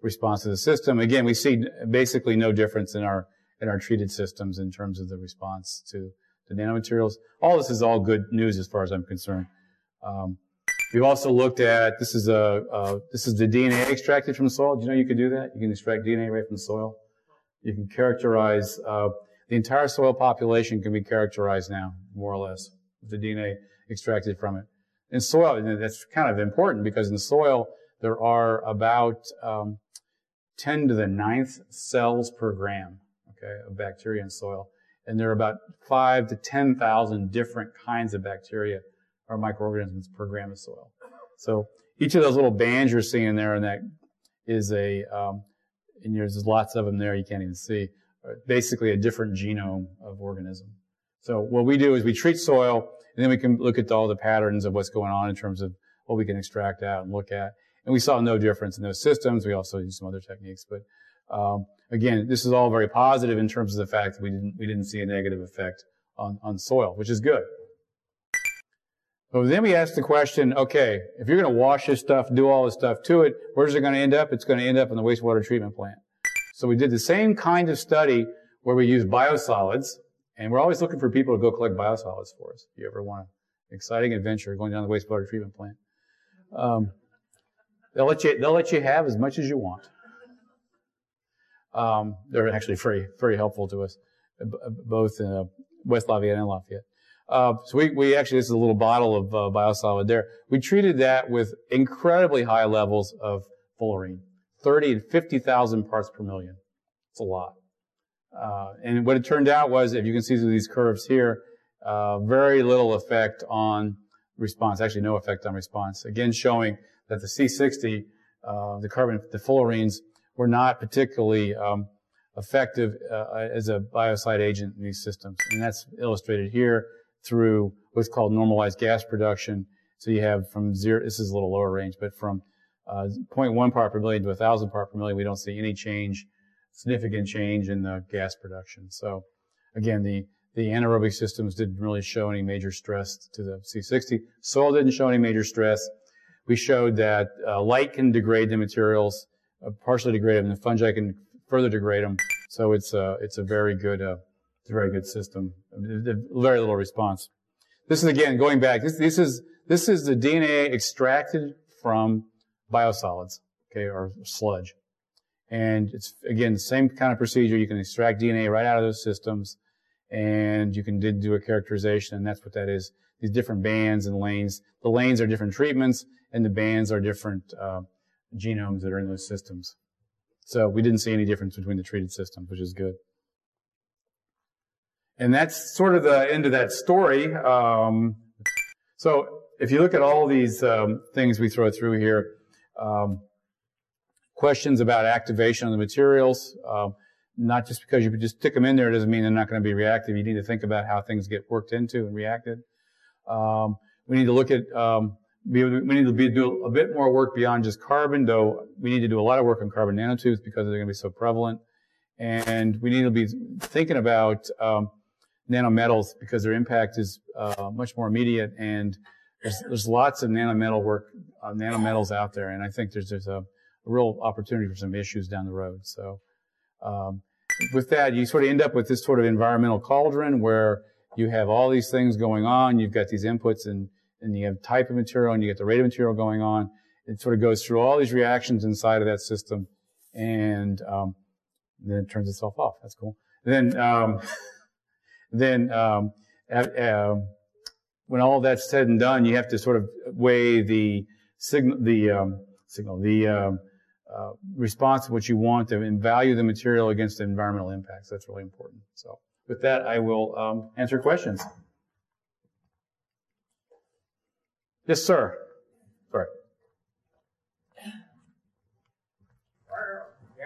response to the system. Again, we see basically no difference in our treated systems in terms of the response to nanomaterials. All this is all good news as far as I'm concerned. We've also looked at, this is the DNA extracted from soil. Do you know you can do that? You can extract DNA right from soil. You can characterize, the entire soil population can be characterized now, more or less, with the DNA extracted from it. In soil, and that's kind of important because in soil, there are about 10 to the 9th cells per gram, okay, of bacteria in soil. And there are about 5 to 10,000 different kinds of bacteria or microorganisms per gram of soil. So each of those little bands you're seeing there, and that is and there's lots of them there you can't even see, basically a different genome of organism. So what we do is we treat soil, and then we can look at all the patterns of what's going on in terms of what we can extract out and look at. And we saw no difference in those systems. We also used some other techniques, but again, this is all very positive in terms of the fact that we didn't see a negative effect on soil, which is good. But then we asked the question, okay, if you're going to wash this stuff, do all this stuff to it, where's it going to end up? It's going to end up in the wastewater treatment plant. So we did the same kind of study where we used biosolids, and we're always looking for people to go collect biosolids for us. If you ever want an exciting adventure going down the wastewater treatment plant. They'll let you have as much as you want. They're actually very helpful to us, both in West Lafayette and Lafayette. So we actually, this is a little bottle of biosolid there. We treated that with incredibly high levels of fullerene, 30 to 50,000 parts per million. It's a lot. And what it turned out was, if you can see through these curves here, very little effect on response, actually no effect on response. Again, showing that the C60, the fullerenes, were not particularly effective as a biocide agent in these systems. And that's illustrated here through what's called normalized gas production. So you have from zero, this is a little lower range, but from 0.1 part per million to 1,000 part per million, we don't see any change, significant change in the gas production. So again, the anaerobic systems didn't really show any major stress to the C60. Soil didn't show any major stress. We showed that light can degrade the materials, partially degrade them, and the fungi can further degrade them. So it's a very good system. Very little response. This is again going back. This is the DNA extracted from biosolids, okay, or sludge, and it's again the same kind of procedure. You can extract DNA right out of those systems, and you can do a characterization, and that's what that is. These different bands and lanes. The lanes are different treatments, and the bands are different genomes that are in those systems. So we didn't see any difference between the treated systems, which is good. And that's sort of the end of that story. So if you look at all these things we throw through here, questions about activation of the materials, not just because you just stick them in there doesn't mean they're not going to be reactive. You need to think about how things get worked into and reacted. We need to look at we need to do a bit more work beyond just carbon, though we need to do a lot of work on carbon nanotubes because they're going to be so prevalent. And we need to be thinking about nanometals because their impact is much more immediate, and there's lots of nanometals out there, and I think there's a real opportunity for some issues down the road. So with that, you sort of end up with this sort of environmental cauldron where you have all these things going on. You've got these inputs, and you have type of material, and you get the rate of material going on. It sort of goes through all these reactions inside of that system, and then it turns itself off. That's cool. Then when all that's said and done, you have to sort of weigh the response to what you want and value the material against the environmental impacts. That's really important. So with that, I will answer questions. Yes, sir. Sorry. Where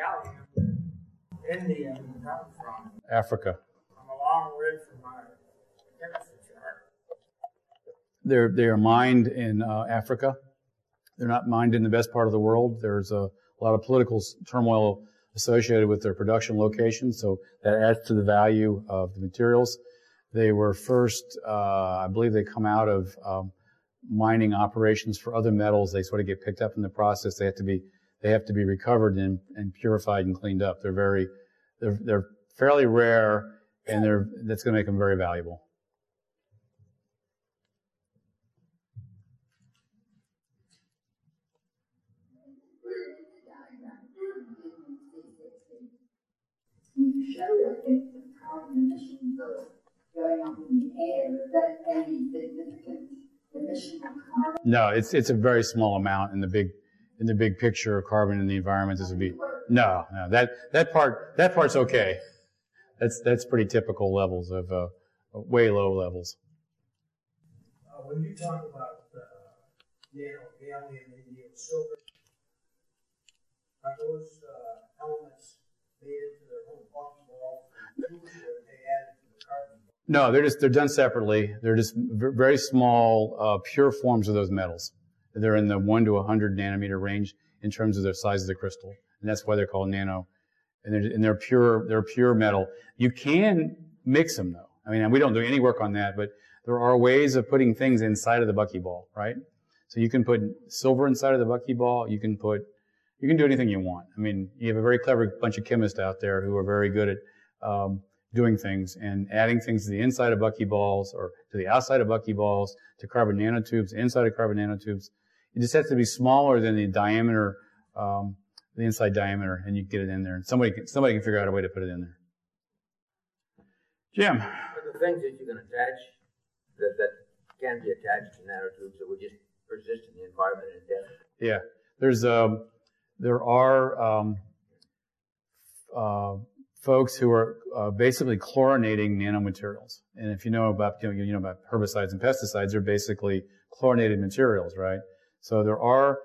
Indians come from? Africa. I'm a long way from my chemistry chart. They are mined in Africa. They're not mined in the best part of the world. There's a lot of political turmoil associated with their production locations, so that adds to the value of the materials. They were first, I believe they come out of mining operations for other metals. They sort of get picked up in the process. They have to be they have to be recovered and purified and cleaned up. They're fairly rare, and that's going to make them very valuable. Can you show if the carbon emissions are going up in the air? Is that any significant emission of carbon? No, it's a very small amount in the big picture of carbon in the environment. This would be that part's okay. That's pretty typical levels of way low levels. When you talk about gallium, indium, silver, are those elements made into their own buckyball and they added to the carbon? No, they're done separately. They're just very small, pure forms of those metals. They're in the 1 to 100 nanometer range in terms of their size of the crystal, and that's why they're called nano. And they're pure metal. You can mix them though. I mean, we don't do any work on that, but there are ways of putting things inside of the buckyball, right? So you can put silver inside of the buckyball. You can do anything you want. I mean, you have a very clever bunch of chemists out there who are very good at doing things and adding things to the inside of buckyballs or to the outside of buckyballs, to carbon nanotubes, inside of carbon nanotubes. It just has to be smaller than the diameter, the inside diameter, and you get it in there. And somebody can figure out a way to put it in there. Jim. Are the things that you can attach that can be attached to nanotubes that would just persist in the environment indefinitely? Yeah, there are folks who are basically chlorinating nanomaterials. And if you know about about herbicides and pesticides, they're basically chlorinated materials, right? So there are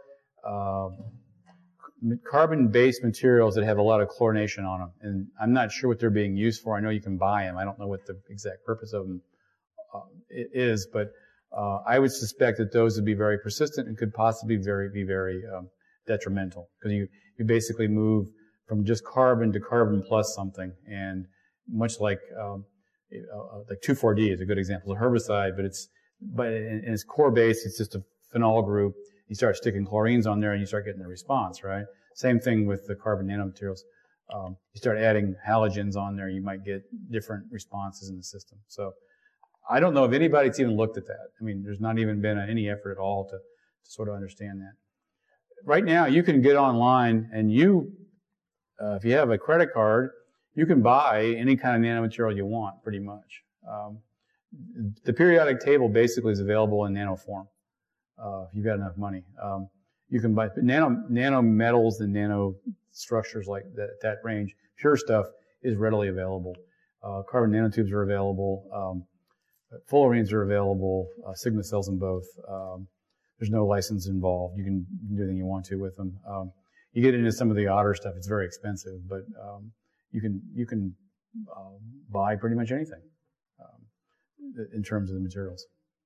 carbon-based materials that have a lot of chlorination on them, and I'm not sure what they're being used for. I know you can buy them. I don't know what the exact purpose of them is, but I would suspect that those would be very persistent and could possibly be very detrimental, because you basically move from just carbon to carbon plus something, and much like 2,4-D is a good example of herbicide, but in its core base, it's just a phenol group. You start sticking chlorines on there and you start getting a response, right? Same thing with the carbon nanomaterials. You start adding halogens on there, you might get different responses in the system. So I don't know if anybody's even looked at that. I mean, there's not even been any effort at all to sort of understand that. Right now, you can get online and if you have a credit card, you can buy any kind of nanomaterial you want, pretty much. The periodic table basically is available in nano form. If you've got enough money. You can buy nanometals and nano structures like that range. Pure stuff is readily available. Carbon nanotubes are available. Fullerenes are available. Sigma cells in both. There's no license involved. You can do anything you want to with them. You get into some of the odder stuff. It's very expensive, but you can buy pretty much anything in terms of the materials.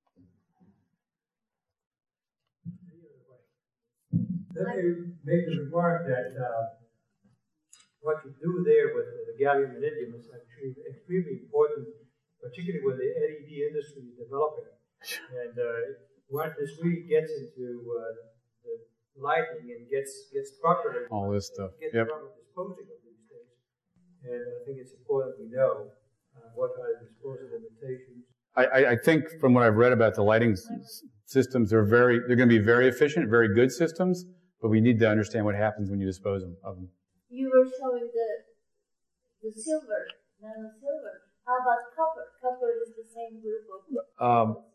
Let me make the remark that what you do there with the gallium and indium is actually extremely important, particularly when the LED industry is developing. And once this really gets into the lighting and gets properly, all this stuff, proper disposing of these things. And I think it's important we know what are the disposal limitations. I think from what I've read about the lighting systems, they're going to be very efficient, very good systems, but we need to understand what happens when you dispose of them. You were showing the silver, nano silver. How about copper? Copper is the same group of gold.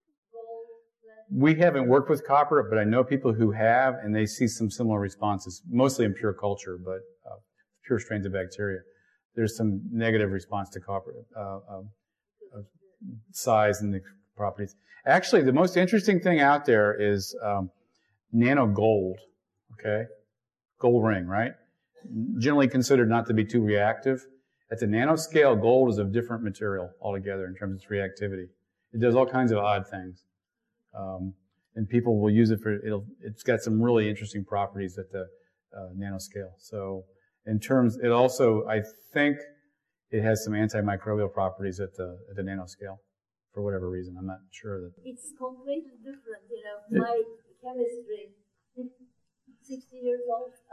We haven't worked with copper, but I know people who have, and they see some similar responses, mostly in pure culture, but pure strains of bacteria. There's some negative response to copper, size and the properties. Actually, the most interesting thing out there is nano gold, okay? Gold ring, right? Generally considered not to be too reactive. At the nanoscale, gold is a different material altogether in terms of its reactivity. It does all kinds of odd things. And people will use it it's got some really interesting properties at the nanoscale. So in terms, it also, I think, it has some antimicrobial properties at the nanoscale for whatever reason. I'm not sure that. It's completely different, my chemistry, 60 years old.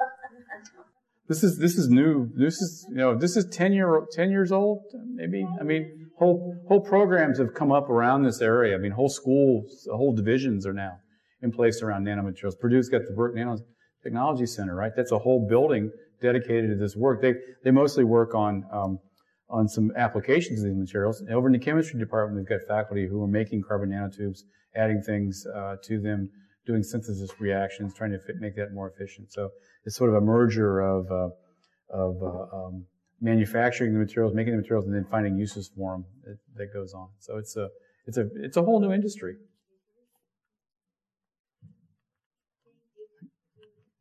This is new. This is 10 years old, maybe. I mean, whole programs have come up around this area. I mean, whole schools, whole divisions are now in place around nanomaterials. Purdue's got the Burke Nanotechnology Center, right? That's a whole building dedicated to this work. They mostly work on some applications of these materials. And over in the chemistry department, we've got faculty who are making carbon nanotubes, adding things to them, doing synthesis reactions, trying to make that more efficient. So it's sort of a merger of manufacturing the materials, making the materials, and then finding uses for them that goes on. So it's a whole new industry.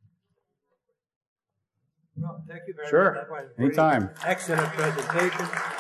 Well, thank you very Sure. much. That was Anytime. Excellent presentation.